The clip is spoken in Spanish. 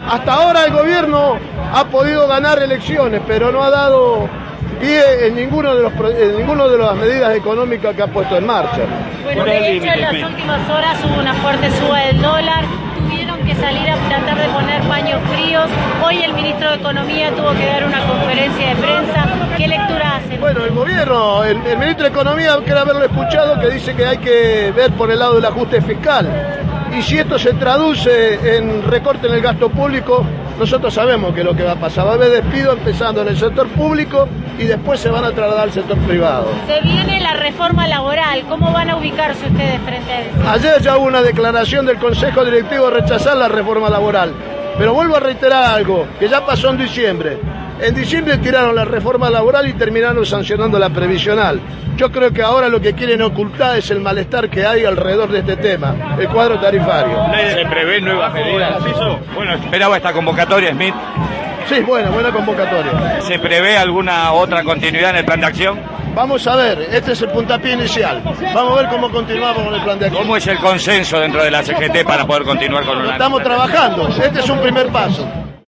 Hasta ahora el gobierno ha podido ganar elecciones, pero no ha dado pie en ninguno de las medidas económicas que ha puesto en marcha. Bueno, de hecho en las últimas horas hubo una fuerte suba del dólar, tuvieron que salir a tratar de poner paños fríos. Hoy el ministro de Economía tuvo que dar una conferencia de prensa. ¿Qué lectura hacen? Bueno, el gobierno, el ministro de Economía, quiere haberlo escuchado, que dice que hay que ver por el lado del ajuste fiscal. Y si esto se traduce en recorte en el gasto público, nosotros sabemos que es lo que va a pasar. Va a haber despido empezando en el sector público y después se van a trasladar al sector privado. Se viene la reforma laboral. ¿Cómo van a ubicarse ustedes frente a eso? Ayer ya hubo una declaración del Consejo Directivo de rechazar la reforma laboral. Pero vuelvo a reiterar algo, que ya pasó en diciembre. En diciembre tiraron la reforma laboral y terminaron sancionando la previsional. Yo creo que ahora lo que quieren ocultar es el malestar que hay alrededor de este tema, el cuadro tarifario. ¿Se prevén nuevas medidas? Bueno, esperaba esta convocatoria, Smith. Sí, buena convocatoria. ¿Se prevé alguna otra continuidad en el plan de acción? Vamos a ver, este es el puntapié inicial. Vamos a ver cómo continuamos con el plan de acción. ¿Cómo es el consenso dentro de la CGT para poder continuar con una... Estamos trabajando, este es un primer paso.